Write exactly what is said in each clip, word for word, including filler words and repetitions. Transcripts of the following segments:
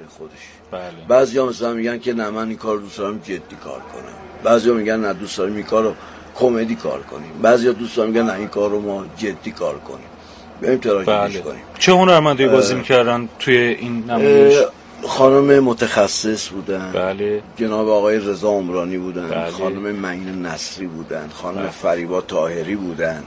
خودش. بله. بعضیا مثلا میگن که نه من این کار دوست دارم جدی کار کنم، بعضیا میگن نه دوست دارم این کارو کمدی کار کنیم، بعضیا دوست دارن میگن نه این کارو ما جدی کار کنیم، بریم تراژدیش کنیم. چه هنرمندایی بازی میکردن توی این نمایش؟ خانم متخصص بودن، بله. جناب آقای رضا عمرانی بودن، بله. خانم معین نصری بودن، خانم بله. فریبا طاهری بودن،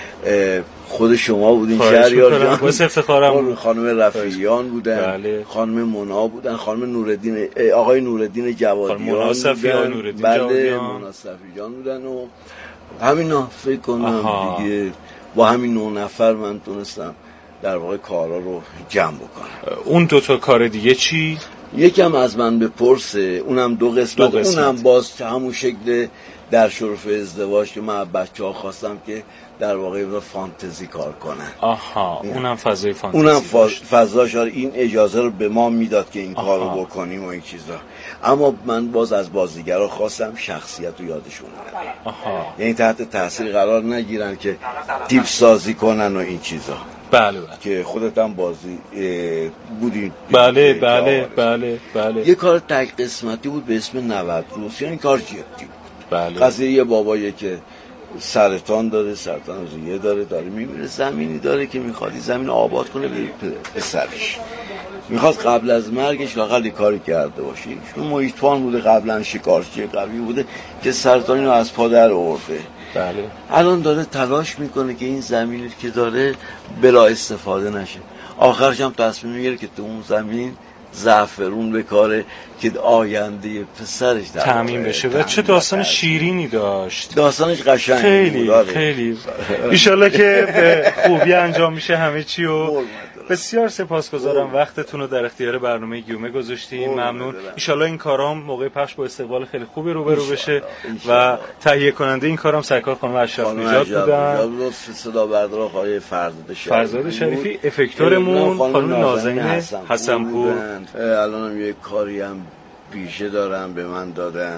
خود شما بودین شهریار جان، باعث افتخارم، خانم رفیعیان بودن، بله. خانم مونا بودن، خانم نوردین آقای نوردین جوادیان مونا صفیان، نوردین بله جوادیان، مونا صفیان بودن و همینا. فکر کنم دیگه با همین نه نفر من تونستم در واقع کارا رو جمع بکنم. اون دو تا کار دیگه چی؟ یکم از من بپرسه، اونم دو قسمت, دو قسمت. اونم باز همون شکل در شرف ازدواج که من بچه‌ها خواستم که در واقع با فانتزی کار کنن. آها، اونم فضای فانتزی اونم فضاش این اجازه رو به ما میداد که این کار رو بکنیم و این چیزا. اما من باز از بازیگرا خواستم شخصیت رو یادشون بدم. آها. یعنی تحت تاثیر قرار نگیرن که تیپ سازی کنن و این چیزا. بله بله. که خودت هم بازی بودی. بله بله بله بله. یه کار تک قسمتی بود به اسم نود روز، یعنی کار جدی بود. بله. قضیه یه بابایی که سرطان داره، سرطان ریه داره، داره میمیره، زمینی داره که میخواد زمین آباد کنه به سرش، میخواد قبل از مرگش لااقل کاری کرده باشه. چون محیط‌فان بوده، قبلا شکارچی قوی بوده که سرطانی رو از پا در آورده. بله. الان داره تلاش میکنه که این زمینی که داره بلا استفاده نشه. آخرش هم تصمیم میگیره که تو اون زمین زعفرون بکاره که آینده پسرش در تامین بشه. و چه داستان شیرینی داشت. داستانش قشنگ خیلی بود. خیلی ان شاءالله که به خوبی انجام میشه همه چی. و بسیار سپاسگزارم وقتتون رو در اختیار برنامه گیومه گذاشتین. ممنون. ان شاءالله این کارام موقع پخش با استقبال خیلی خوبی روبرو بشه و تهیه کننده این کارام سرکار خانم اشرف نژاد بودن. صدا بردار آقای فرزاد شریفی فرزاد شریفی، افکتورمون خانم نازنین حسنپور. الانم یه کاری هم بیشه دارن به من دادن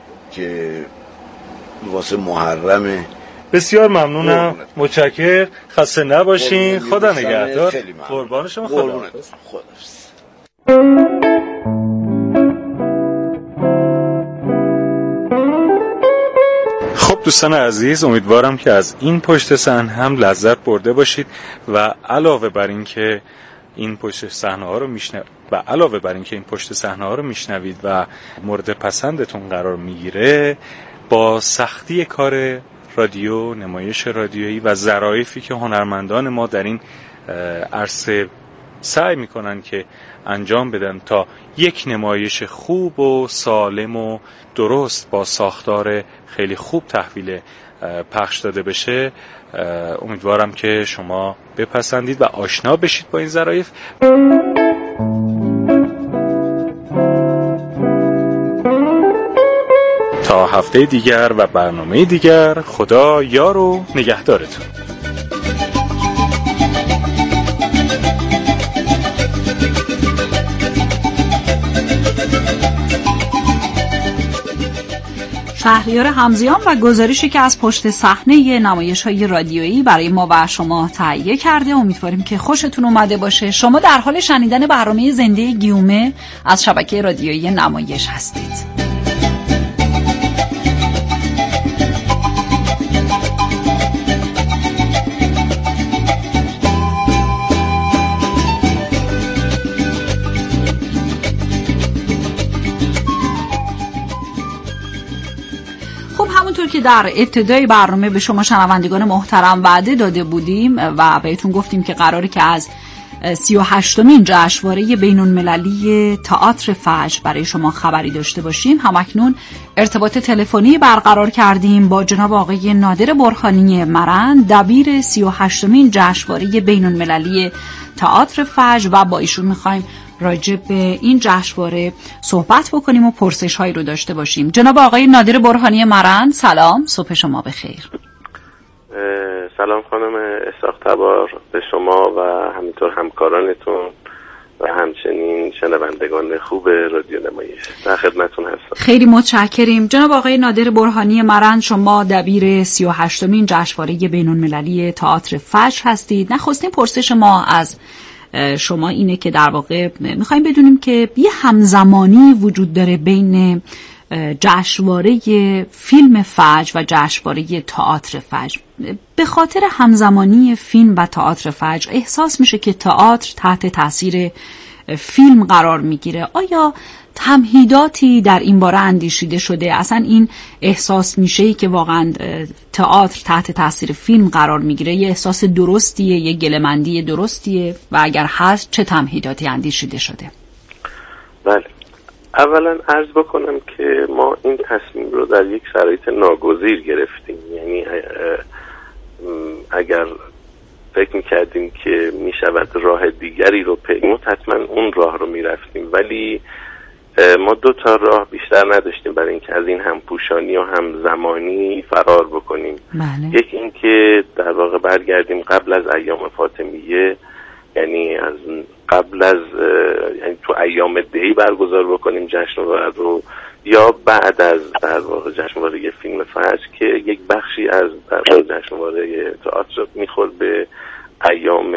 که واسه محرمه. بسیار ممنونم، متشکرم، خسته نباشین، خدا نگهدار. قربان شما، خدا حافظ. خب دوستان عزیز، امیدوارم که از این پشت صحنه هم لذت برده باشید و علاوه بر این که این پشت صحنه ها رو میشنوید و علاوه بر این که این پشت صحنه ها رو میشنوید و مورد پسندتون قرار میگیره، با سختی کار رادیو، نمایش رادیویی و ظرافتی که هنرمندان ما در این عرصه سعی میکنن که انجام بدن تا یک نمایش خوب و سالم و درست با ساختار خیلی خوب تحویل پخش داده بشه، امیدوارم که شما بپسندید و آشنا بشید با این ظرایف. تا هفته دیگر و برنامه دیگر، خدا یار و نگهدارتون. شهریار حمزیان و گزارشی که از پشت صحنه نمایش‌های رادیویی برای ما و شما تهیه کرده. امیدواریم که خوشتون اومده باشه. شما در حال شنیدن برنامه زنده گیومه از شبکه رادیویی نمایش هستید. همونطور که در ابتدای برنامه به شما شنوندگان محترم وعده داده بودیم و بهتون گفتیم که قراره که از سی و هشتمین جشنواره بین‌المللی تئاتر فجر برای شما خبری داشته باشیم. همکنون ارتباط تلفنی برقرار کردیم با جناب آقای نادر برهانی مرند، دبیر سی و هشتمین جشنواره بین‌المللی تئاتر فجر، و با ایشون می‌خوایم راجع به این جشنواره صحبت بکنیم و پرسش هایی رو داشته باشیم. جناب آقای نادر برهانی مرند، سلام، صبح شما بخیر. سلام خانم اسحاق تبار، به شما و همینطور همکارانتون و همچنین شنوندگان خوب رادیو نمایش. در خدمتتون هستم. خیلی متشکریم. جناب آقای نادر برهانی مرند، شما دبیر سی و هشتمین جشنواره بین‌المللی تئاتر فجر هستید. نخستین پرسش ما از شما اینه که در واقع میخوایم بدونیم که یه همزمانی وجود داره بین جشنواره فیلم فجر و جشنواره تئاتر فجر. به خاطر همزمانی فیلم و تئاتر فجر احساس میشه که تئاتر تحت تاثیر فیلم قرار میگیره. آیا تمهیداتی در این باره اندیشیده شده؟ اصلا این احساس میشه که واقعا تئاتر تحت تاثیر فیلم قرار میگیره یه احساس درستیه، یه گله‌مندی درستیه و اگر هست چه تمهیداتی اندیشیده شده؟ بله، اولا عرض بکنم که ما این تصمیم رو در یک شرایط ناگزیر گرفتیم. یعنی اگر فکر میکردیم که میشود راه دیگری رو پیمود حتما اون راه رو میرفتیم، ولی ما دو تا راه بیشتر نداشتیم برای اینکه از این همپوشانی و همزمانی فرار بکنیم. بله. یک این که در واقع برگردیم قبل از ایام فاطمیه، یعنی از قبل از یعنی تو ایام دی برگزار بکنیم جشنواره رو، یا بعد از در واقع جشنواره فیلم فجر که یک بخشی از در واقع جشنواره تئاتر میخورد به ایام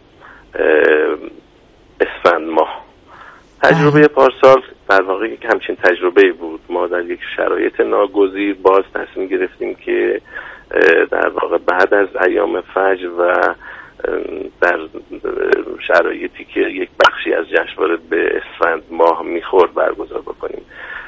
اسفند ماه. تجربه پارسال در واقع یک همچین تجربه بود. ما در یک شرایط ناگزیر باز تصمیم گرفتیم که در واقع بعد از ایام فجر و در شرایطی که یک بخشی از جشنواره به اسفند ماه میخورد برگزار بکنیم.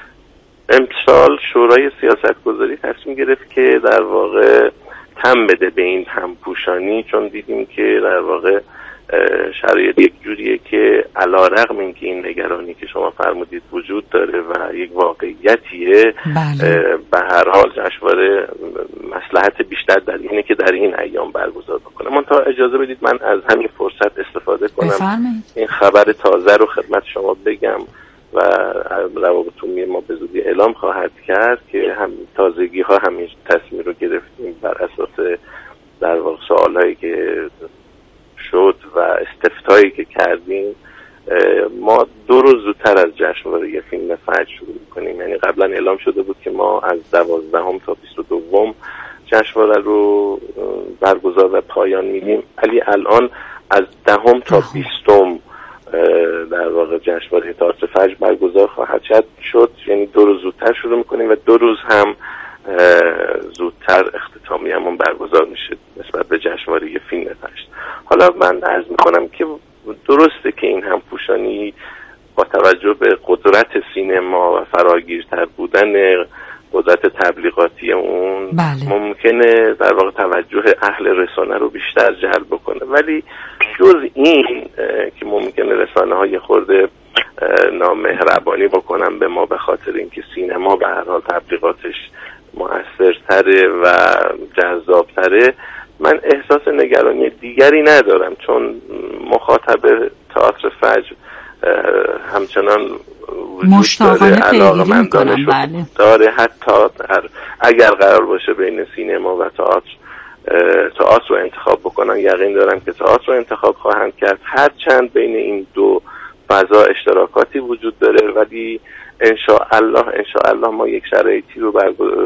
امسال شورای سیاستگذاری تصمیم گرفت که در واقع تم بده به این همپوشانی، چون دیدیم که در واقع شرایط یک جوریه که علیرغم اینکه این نگرانی که شما فرمودید وجود داره و یک واقعیتیه، بله. به هر حال جشنواره مصلحت بیشتر در اینه که در این ایام برگزار بکنه. من تا اجازه بدید من از همین فرصت استفاده کنم بفرمایید. این خبر تازه رو خدمت شما بگم و روابط عمومی ما به زودی اعلام خواهد کرد که هم تازگی ها همین تصمیم رو گرفتیم بر اساس در واقع سوالایی که شد و استفتایی که کردیم. ما دو روز زودتر از جشنواره فیلم فجر شروع می‌کنیم. یعنی قبلا اعلام شده بود که ما از دوازدهم تا بیست و دوم جشنواره رو برگزار و پایان میدیم، ولی الان از دهم تا بیستم در واقع جشنواره تئاتر فجر برگزار خواهد شد. یعنی دو روز زودتر شروع می‌کنیم و دو روز هم زودتر اختتامی همون برگزار میشه نسبت به جشنواره فیلم فجر. حالا من عرض میکنم که درسته که این همپوشانی با توجه به قدرت سینما و فراگیرتر بودن قدرت تبلیغاتی اون، بله. ممکنه در واقع توجه اهل رسانه رو بیشتر جلب بکنه، ولی جز این که ممکنه رسانه های خورده نامهربانی بکنن به ما به خاطر اینکه سینما به هر حال تبلیغاتش مؤثرتره و جذابتره، من احساس نگرانی دیگری ندارم، چون مخاطب تئاتر فجر همچنان وجود داره، علاقه مندانش داره. حتی اگر قرار باشه بین سینما و تئاتر تئاتر رو انتخاب بکنن، یقین دارم که تئاتر رو انتخاب خواهند کرد، هرچند بین این دو فضا اشتراکاتی وجود داره، ولی انشاءالله انشاءالله ما یک شرایطی رو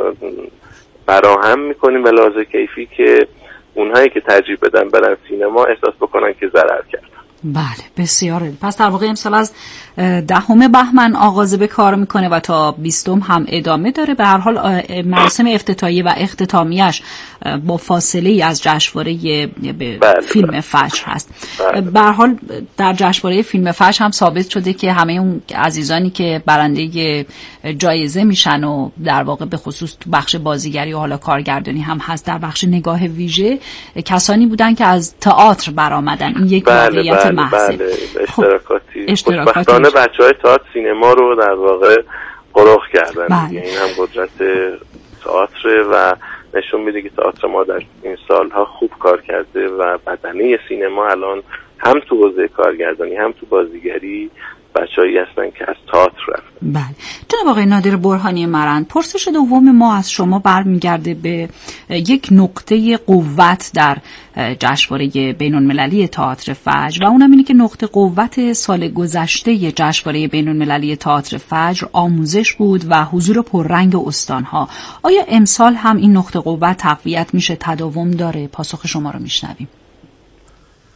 فراهم میکنیم به لحاظ کیفی که اونهایی که ترجیح بدن برن سینما احساس بکنن که ضرر کردن. بله، بسیار. پس در واقع امسال از دهم بهمن آغاز به کار میکنه و تا بیستم هم ادامه داره. به هر حال مراسم افتتاحیه و اختتامیش با فاصله ای از جشنواره بله فیلم بله. فجر هست. بله. به هر حال در جشنواره فیلم فجر هم ثابت شده که همه اون عزیزانی که برنده جایزه میشن و در واقع به خصوص تو بخش بازیگری و حالا کارگردانی هم هست، در بخش نگاه ویژه کسانی بودن که از تئاتر برآمدن. این یک واقعیت بله محض. بله اشتراکاتی اشتراکاتی خوشبختانه بچهای تئاتر سینما رو در واقع قرخ کردن. بله. این هم قدرت تئاتر و نشون میده که تئاتر ما در این سالها خوب کار کرده و بدنه سینما الان هم تو حوزه کارگردانی هم تو بازیگری بچه‌ای هستن که از تئاتر رفتن. بله. جناب آقای نادر برهانی مرند، پرسش دوم ما از شما برمیگرده به یک نقطه قوت در جشنواره بین‌المللی تئاتر فجر و اونم اینه که نقطه قوت سال گذشته جشنواره بین‌المللی تئاتر فجر آموزش بود و حضور پررنگ استان‌ها. آیا امسال هم این نقطه قوت تقویت میشه، تداوم داره؟ پاسخ شما رو میشنویم.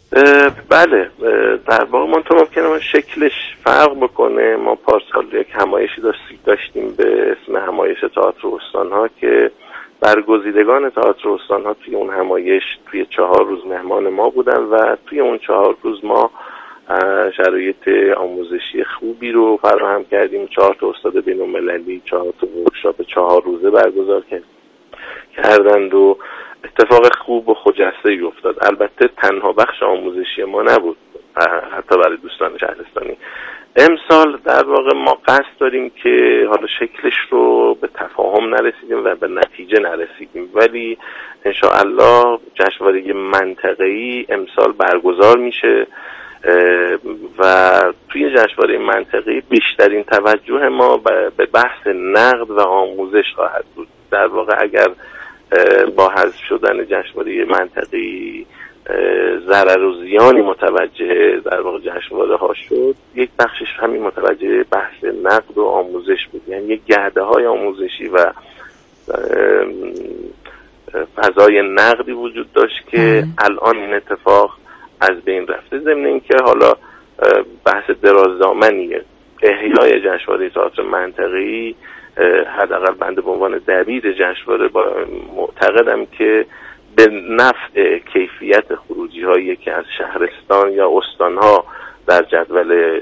بله، در واقع منطقه ممکنه شکلش فرق بکنه. ما پارسال یک همایشی داشتیم به اسم همایش تئاتر استان‌ها که برگزیدگان تئاتر استان‌ها توی اون همایش توی چهار روز مهمان ما بودن و توی اون چهار روز ما شرایط آموزشی خوبی رو فراهم کردیم. چهار تا استاد بین‌المللی چهار تا ورکشاپ چهار روزه برگزار کردند و اتفاق خوب و خجسته‌ای افتاد. البته تنها بخش آموزشی ما نبود، حتی برای دوستان شهرستانی. امسال در واقع ما قصد داریم که حالا شکلش رو به تفاهم نرسیدیم و به نتیجه نرسیدیم، ولی انشاءالله جشنواره منطقه‌ای امسال برگزار میشه و توی جشنواره منطقه‌ای بیشترین توجه ما به بحث نقد و آموزش خواهد بود. در واقع اگر با حذف شدن جشنواره منطقه‌ای ضرر و زیانی متوجه در واقع جشنواره ها شد، یک بخشش همین متوجه بحث نقد و آموزش بود. یعنی یک گرده های آموزشی و فضای نقدی وجود داشت که الان این اتفاق از بین رفته. ضمن اینکه حالا بحث درازدامنیه احیای جشنواره تئاتر منطقه‌ای، حداقل بنده به عنوان دبیر جشنواره معتقدم که به نفع کیفیت خروجی هایی که از شهرستان یا استان ها در جدول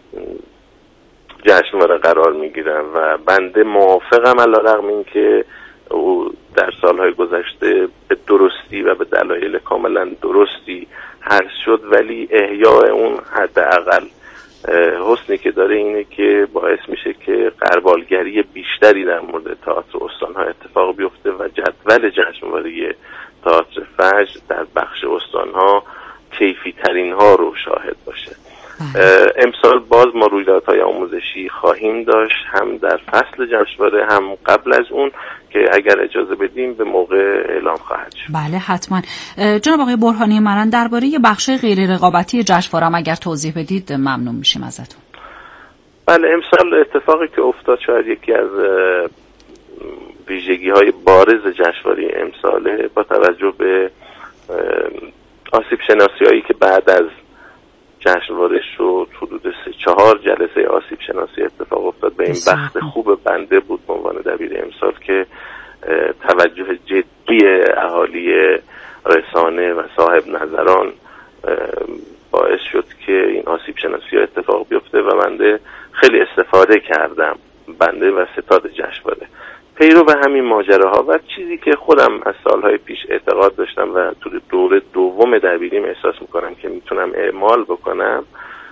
جشنواره قرار می گیرن و بنده موافقم علیرغم این که او در سالهای گذشته به درستی و به دلایل کاملا درستی حذف شد، ولی احیای اون حداقل حسنی که داره اینه که باعث میشه که غربالگری بیشتری در مورد تئاتر استان‌ها اتفاق بیفته و جدول جشنواره تئاتر فجر در بخش استان‌ها کیفی ترین ها رو شاهد باشه. امسال باز ما رویدادهای آموزشی خواهیم داشت، هم در فصل جشنواره هم قبل از اون، که اگر اجازه بدیم به موقع اعلام خواهد شد. بله حتما. جناب آقای برهانی مرن، درباره بخش غیر رقابتی جشنواره هم اگر توضیح بدید ممنون میشیم ازتون. بله، امسال اتفاقی که افتاد شاید یکی از ویژگی های بارز جشنواره امساله، با توجه به آسیب شناسی هایی که بعد از جشنواره شد، حدود سه چهار جلسه آسیب شناسی اتفاق افتاد. به این بخت خوب بنده بود به عنوان دبیر امسال که توجه جدی اهالی رسانه و صاحب نظران باعث شد که این آسیب شناسی ها اتفاق بیفته و بنده خیلی استفاده کردم، بنده و ستاد جشنواره، پیرو به همین ماجراها. و چیزی که خودم از سالهای پیش اعتقاد داشتم و تو دوره دوم دبیریم احساس میکنم که میتونم اعمال بکنم،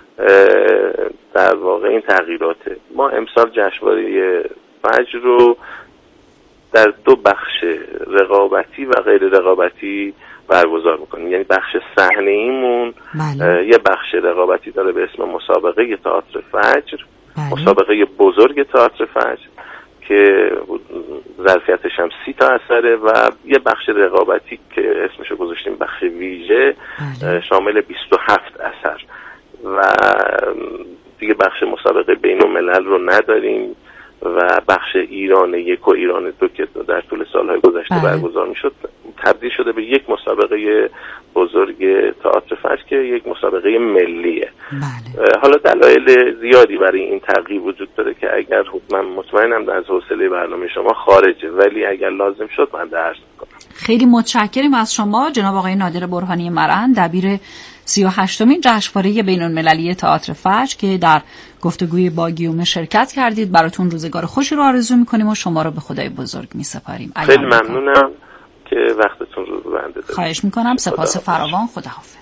در واقع این تغییراته. ما امسال جشنواره فجر رو در دو بخش رقابتی و غیر رقابتی برگزار میکنیم. یعنی بخش صحنه ایمون یه بخش رقابتی داره به اسم مسابقه تئاتر فجر، بله. مسابقه بزرگ تئاتر فجر که ظرفیتش هم سی تا اثره و یه بخش رقابتی که اسمشو گذاشتیم بخش ویژه، بله. شامل بیست و هفت اثر و دیگه بخش مسابقه بین الملل رو نداریم و بخش ایران یک و ایران دو که در طول سالهای گذشته بله. برگزار میشد تبدیل شده به یک مسابقه بزرگ تئاتر فجر که یک مسابقه ملیه. بله. حالا دلایل زیادی برای این تغییر وجود داره که اگر من مطمئنم از حوصله برنامه شما خارجه، ولی اگر لازم شد من درس میکنم. خیلی متشکریم از شما جناب آقای نادر برهانی مرن، دبیر سی و هشتمین جشنواره بین‌المللی تئاتر فجر که در گفتگوی با گیومه شرکت کردید. براتون روزگار خوشی رو آرزو می‌کنیم و شما رو به خدای بزرگ می‌سپاریم. خیلی ممنونم که وقتتون رو به بنده دادید. خواهش می‌کنم. سپاس فراوان. خداحافظ.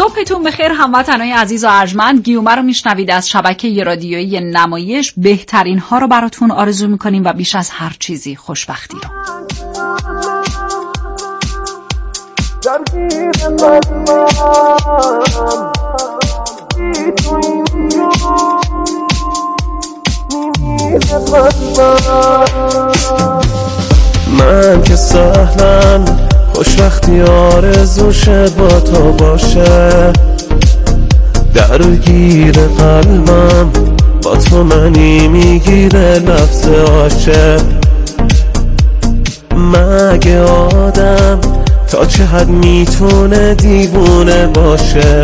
صبحتون بخیر هموطنای عزیز و ارجمند. گیومه رو میشنوید از شبکه رادیویی نمایش. بهترین ها رو براتون آرزو میکنیم و بیش از هر چیزی خوشبختی رو. من که سهلن خوشبختی آرزوشه با تو باشه، درگیر قلبم با تو منی میگیره لفظ عاشق. مگه آدم تا چه حد میتونه دیوونه باشه؟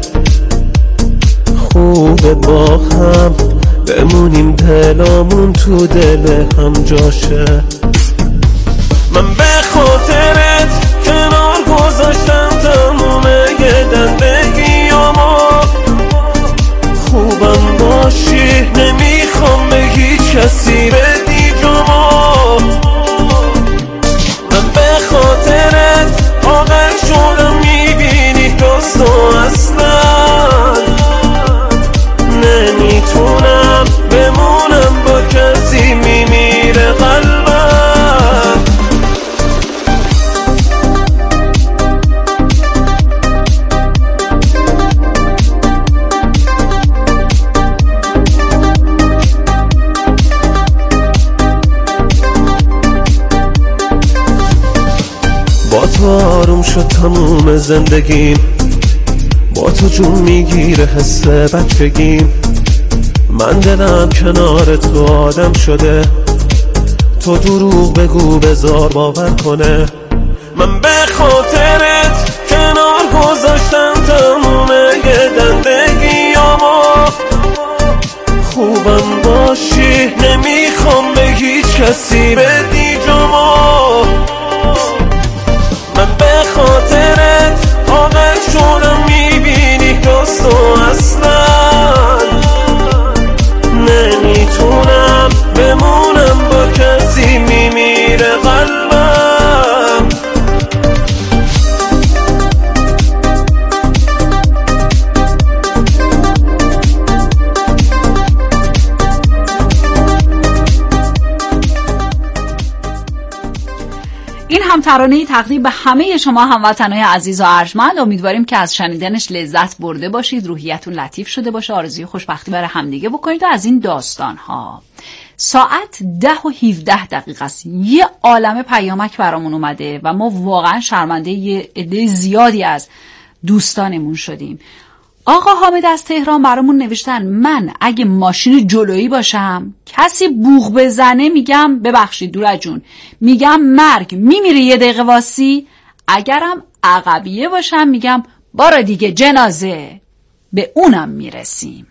خوبه با هم بمونیم دلامون تو دل هم جاشه. من به خاطرت کنار گذاشتم تموم زندگیامو، خوبم باشی نمیخوام به هیچ کسی بدی جامو. من به خاطرت آقل شدم میبینی دوستو اصلا نمیتونم بمونم با کسی میمیره قلبم. با تو آروم شد تموم زندگیم، با تو جون میگیره حس بچگیم. من دلم کنار تو آدم شده، تو دروغ بگو بذار باور کنه. من به خاطرت کنار گذاشتم تموم زندگیامو، خوبم باشی نمیخوام به هیچ کسی بدی جامو. من به خاطرت آقل شدم میبینی دوستو اصلا نمیتونم بمونم با کسی میمیره قلبم. این هم ترانه‌ای تقدیم به همه شما هموطنای عزیز و ارجمند. امیدواریم که از شنیدنش لذت برده باشید، روحیتون لطیف شده باشه، آرزوی خوشبختی برای همدیگه بکنید. و از این داستان‌ها ساعت ده و هفده دقیقه است، یه عالمه پیامک برامون اومده و ما واقعا شرمنده یه عده زیادی از دوستانمون شدیم. آقا حامد از تهران برامون نوشتن من اگه ماشین جلویی باشم کسی بوق بزنه میگم ببخشید دورا جون، میگم مرگ، میمیره یه دقیقه واسی. اگرم عقبیه باشم میگم بارا دیگه جنازه. به اونم میرسیم.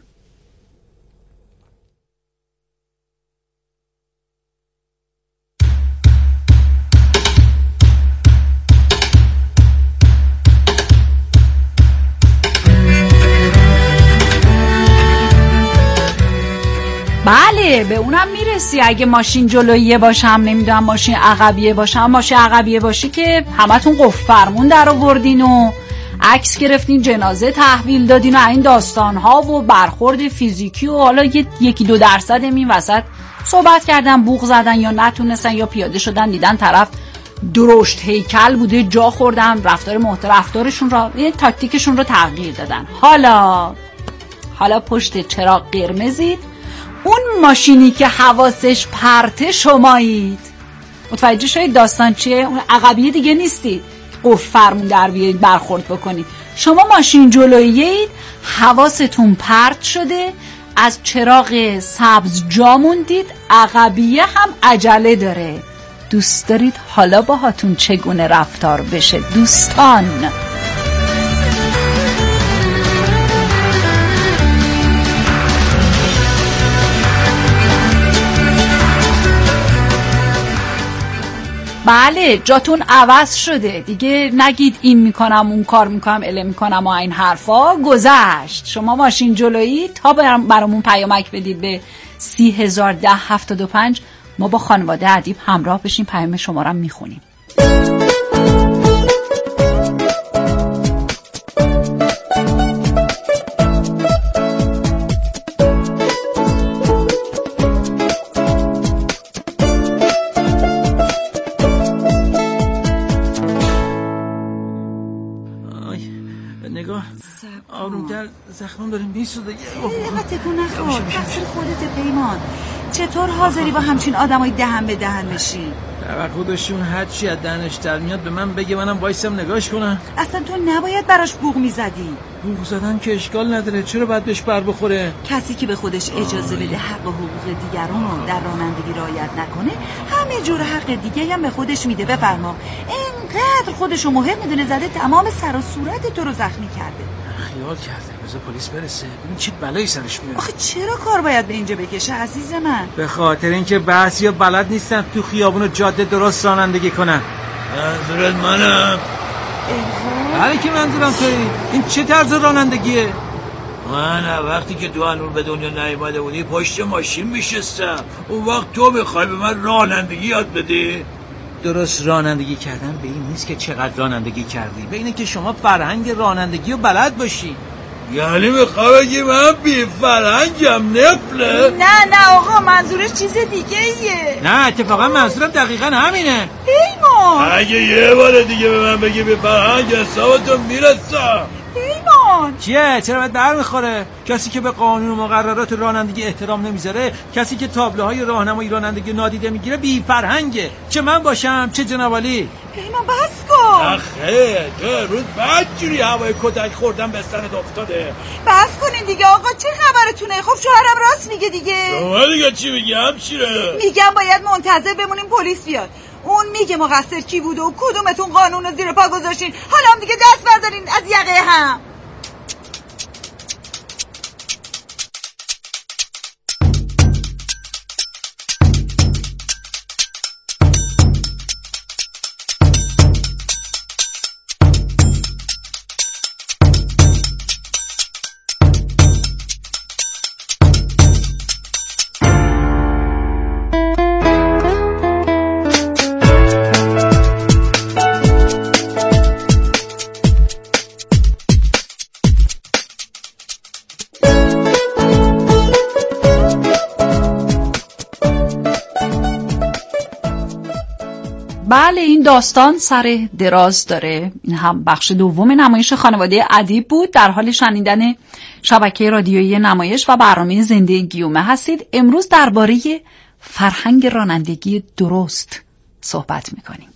بله به اونم میرسی. اگه ماشین جلوییه باشم، نمیدونم ماشین عقبیه باشم، ماشین عقبیه باشی که همتون قفل فرمون در آوردین و عکس گرفتین، جنازه تحویل دادین و این داستانها و برخورد فیزیکی و حالا یکی دو درصد این وسط صحبت کردن، بوق زدن یا نتونستن یا پیاده شدن دیدن طرف درشت هیکل بوده جا خوردن، رفتار محترم رفتارشون را یه تاکتیکشون رو تغییر دادن. حالا حالا پشت چراغ قرمزید، اون ماشینی که حواسش پرته شمایید. متوجه شدید داستان چیه؟ اون عقبیه دیگه نیستید قفل فرمون در بیایید برخورد بکنید. شما ماشین جلویید، حواستون پرت شده، از چراغ سبز جا موندید، عقبیه هم عجله داره. دوست دارید حالا باهاتون چگونه رفتار بشه دوستان؟ بله جاتون عوض شده دیگه، نگید این میکنم اون کار میکنم اله میکنم و این حرفا گذشت. شما ماشین جلویی تا برامون پیامک بدید به سی هزار ده هفتاد و پنج، ما با خانواده ادیب همراه بشیم، پیام شما رو میخونیم. نگاه آرومتر، زخمم داره میسوزه. یه تکون نخور، تقصیر خودت پیمان. چطور حاضری با همچین آدمای دهن به دهن بشی؟ توقع داشتون هر چی از دهنش در میاد به من بگه، منم وایسم نگاش کنم. اصلا تو نباید براش بوق میزدی. بوق زدن که اشکال نداره، چرا باید بهش بر بخوره؟ کسی که به خودش اجازه بده حق و حقوق دیگران رو در رانندگی رعایت نکنه، همه جور حق دیگه هم به خودش میده. بفرما. اینقدر خودشو مهم میدونه زده تمام سر و صورت تو رو زخمی کرده. خیال کرده بذار پلیس برسه ببین چه بلایی سرش میاد. آخه چرا کار باید به اینجا بکشه عزیز من؟ به خاطر اینکه بحث یا بلد نیستن تو خیابون و جاده درست رانندگی کنن. منظورت منم؟ بله که منظورم تویی. این چه طرز رانندگیه؟ من وقتی که تو هنوز به دنیا نیومده بودی پشت ماشین میشستم، اون وقت تو میخوای به من رانندگی یاد بدی؟ درست رانندگی کردن به این نیست که چقدر رانندگی کردی، به اینه که شما فرهنگ رانندگی رو بلد باشی. یعنی میخوای بگی من بی فرهنگم نفله؟ نه نه آقا منظورش چیز دیگه ایه. نه اتفاقا منظورم دقیقا همینه. پیمان اگه یه بار دیگه به من بگی بی فرهنگ حسابتو میرسم. پیمان چیه؟ چرا باید بر میخوره؟ کسی که به قانون و مقررات رانندگی احترام نمیذاره، کسی که تابلوهای راهنمایی رانندگی نادیده میگیره بی فرهنگه، چه من باشم چه جنابالی. پیمان بس کن. آخه تو روز بدجوری هوای کتک خوردن به سرت افتاده. بس کنین دیگه آقا، چه خبرتونه؟ خب شوهرم راست میگه دیگه. شما دیگه چی میگی همشیره؟ میگم باید منتظر بمونیم پلیس بیاد، اون میگه مقصر کی بوده و کدومتون قانون رو زیر پا گذاشتین، حالا هم دیگه دست بردارین از یقه هم. بله این داستان سر دراز داره. این هم بخش دوم نمایش خانواده ادیب بود. در حال شنیدن شبکه رادیویی نمایش و برنامه زنده گیومه هستید. امروز درباره فرهنگ رانندگی درست صحبت میکنیم.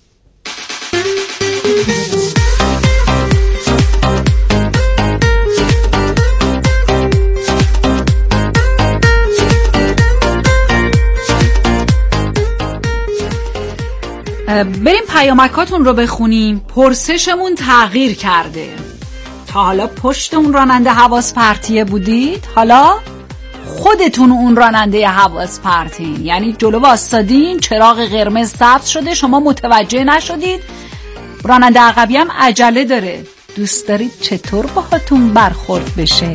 بریم پیامکاتون رو بخونیم. پرسشمون تغییر کرده. تا حالا پشت اون راننده حواس پرتیه بودید؟ حالا خودتون اون راننده حواس پرتین، یعنی جلو واسادین، چراغ قرمز سبز شده، شما متوجه نشدید، راننده عقبی هم عجله داره. دوست دارید چطور باهاتون برخورد بشه؟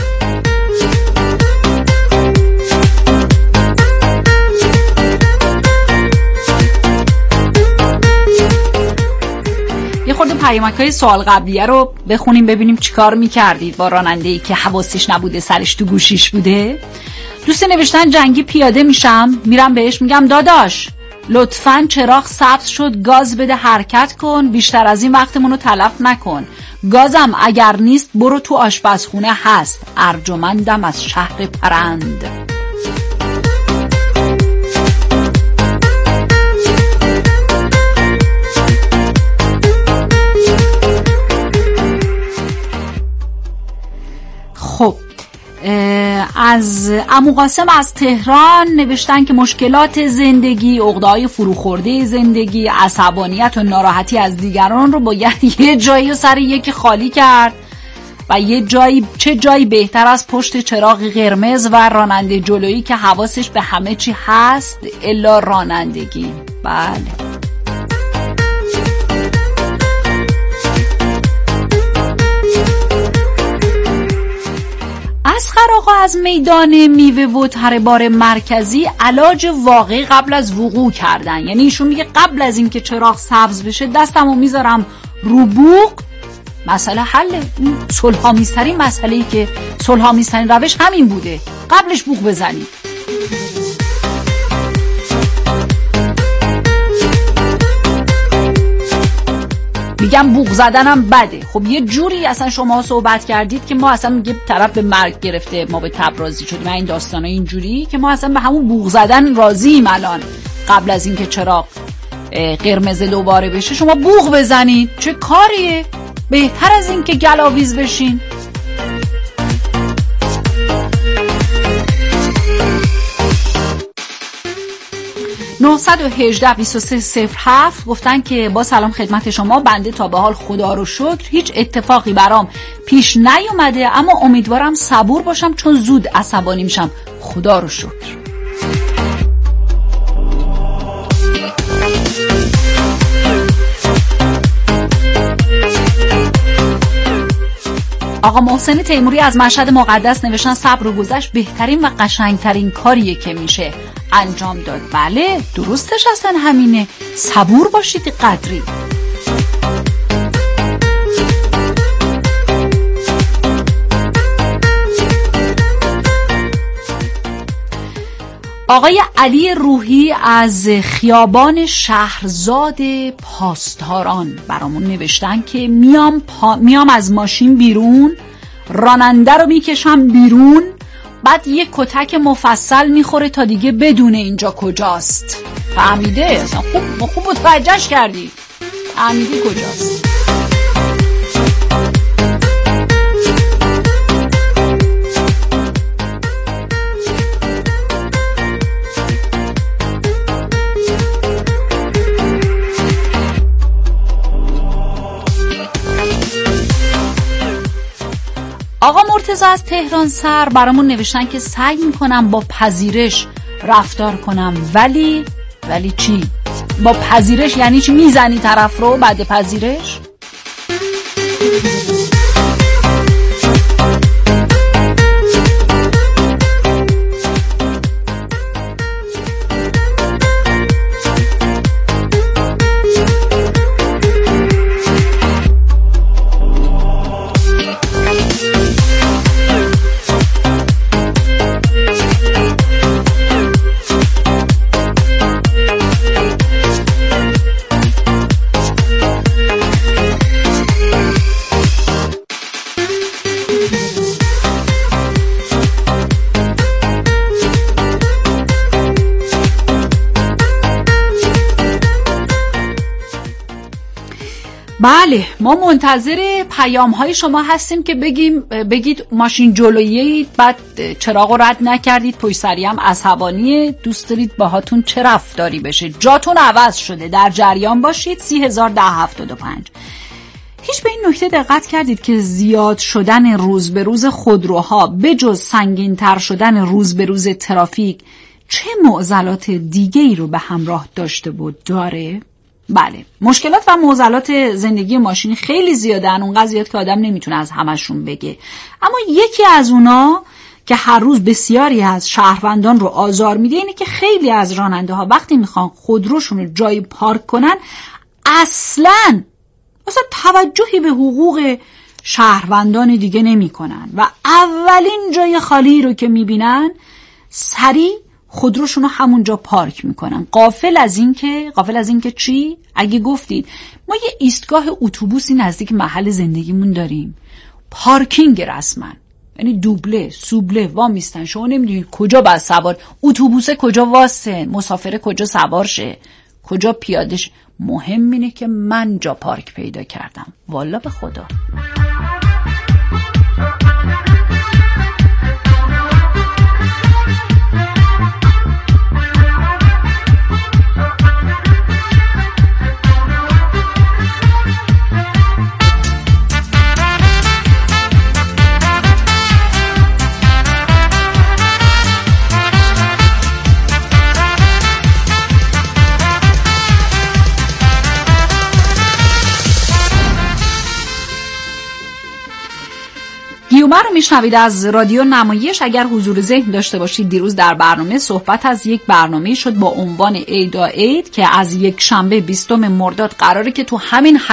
یه خورده پیامک‌های سوال قبلیه رو بخونیم ببینیم چیکار می‌کردید با راننده‌ای که حواسش نبوده، سرش تو گوشیش بوده. دوست نوشتن جنگی پیاده میشم، میرم بهش میگم داداش لطفاً چراغ سبز شد، گاز بده حرکت کن، بیشتر از این وقتمون رو تلف نکن. گازم اگر نیست برو تو آشپزخونه هست. ارجمندم از شهر پرند. خب از عمو قاسم از تهران نوشتن که مشکلات زندگی، عقده‌های فروخورده زندگی، عصبانیت و ناراحتی از دیگران رو باید یه جایی سر یکی خالی کرد و یه جایی، چه جایی بهتر از پشت چراغ قرمز و راننده جلویی که حواسش به همه چی هست الا رانندگی. بله اسقر آقا از میدان میوه و تره بار مرکزی علاج واقعی قبل از وقوع کردن. یعنی ایشون میگه قبل از اینکه چراغ سبز بشه دستمو میذارم رو بوق، مسئله حله. این صلح‌آمیزترین مسئله‌ای که صلح‌آمیزترین روش همین بوده، قبلش بوق بزنید. میگم بوق زدنم بده. خب یه جوری اصلا شما صحبت کردید که ما اصلا میگه طرف به مرگ گرفته ما به تب راضی شدیم، این داستانای اینجوری که ما اصلا به همون بوق زدن راضییم الان قبل از اینکه چراغ قرمز دوباره بشه شما بوق بزنید. چه کاریه؟ بهتر از این که گلاویز بشین. نه یک هشت دو سه صفر هفت گفتن که با سلام خدمت شما، بنده تا به حال خدا رو شکر هیچ اتفاقی برام پیش نیومده، اما امیدوارم صبور باشم چون زود عصبانی میشم. خدا رو شکر. آقا محسن تیموری از مشهد مقدس نوشتن صبر و گذشت بهترین و قشنگترین کاریه که میشه انجام داد. بله درستش اصلا همینه، صبور باشید قدری. آقای علی روحی از خیابان شهرزاد پاسداران برامون نوشتن که میام, پا... میام از ماشین بیرون، راننده رو میکشم بیرون، بعد یک کتک مفصل میخوره تا دیگه بدونه اینجا کجاست. فهمیده؟ خوب خوب متوجهش کردی؟ فهمیدی کجاست. آقا مرتضی از تهران سر برامون نوشتن که سعی میکنم با پذیرش رفتار کنم، ولی ولی چی؟ با پذیرش یعنی چی؟ میزنی طرف رو بعد پذیرش؟ بله ما منتظر پیام های شما هستیم که بگیم بگید ماشین جلویی بعد چراغ رو رد نکردید، پشت سری هم عصبانیه، دوست دارید باهاتون چه رفتاری بشه، جاتون عوض شده، در جریان باشید. سی هزار ده هفتاد و پنج. هیچ به این نکته دقت کردید که زیاد شدن روز به روز خودروها به جز سنگین تر شدن روز به روز ترافیک چه معضلات دیگه ای رو به همراه داشته بود داره؟ بله مشکلات و معضلات زندگی ماشین خیلی زیادن، اونقدر زیاد که آدم نمیتونه از همشون بگه، اما یکی از اونا که هر روز بسیاری از شهروندان رو آزار میده اینه که خیلی از راننده ها وقتی میخوان خودروشون رو جای پارک کنن اصلاً اصلا توجهی به حقوق شهروندان دیگه نمی کنن و اولین جای خالی رو که میبینن سریع خودروشون رو همونجا پارک میکنن، غافل از این که غافل از این که چی؟ اگه گفتید ما یه ایستگاه اتوبوسی نزدیک محل زندگیمون داریم، پارکینگ رسما، یعنی دوبله سوبله وا میستن، شما نمیدونید کجا باید سوار اتوبوسه، کجا واسه مسافر، کجا سوار شه، کجا پیاده شه. مهم اینه که من جا پارک پیدا کردم، والا به خدا. گیومر رو میشنوید از رادیو نمایش. اگر حضور ذهن داشته باشید دیروز در برنامه صحبت از یک برنامه شد با عنوان ایدا اید که از یک شنبه بیستم مرداد قراره که تو همین